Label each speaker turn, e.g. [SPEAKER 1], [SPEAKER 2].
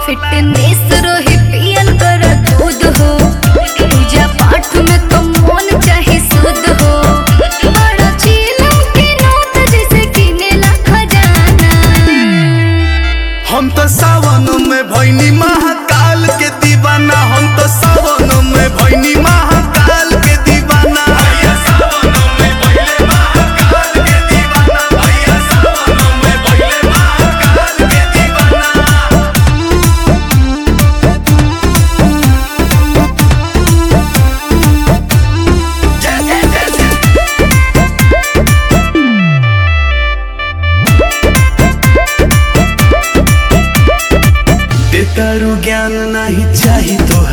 [SPEAKER 1] Fitness रहे पियल कर दूध हो, पूजा पाठ में तो मन चाहे शुद्ध हो। बड़ा चीलों की नोट जैसे किनेला खजाना।
[SPEAKER 2] हम तो सावन में भैनी महाकाल के दीवाना, हम तो सावन में भैनी महाकाल के दीवाना। भैया सावन में भैले महाकाल के दीवाना, भैया सावन में भैले महाकाल के दीवाना। देतारू ज्ञान नहीं चाहिए तो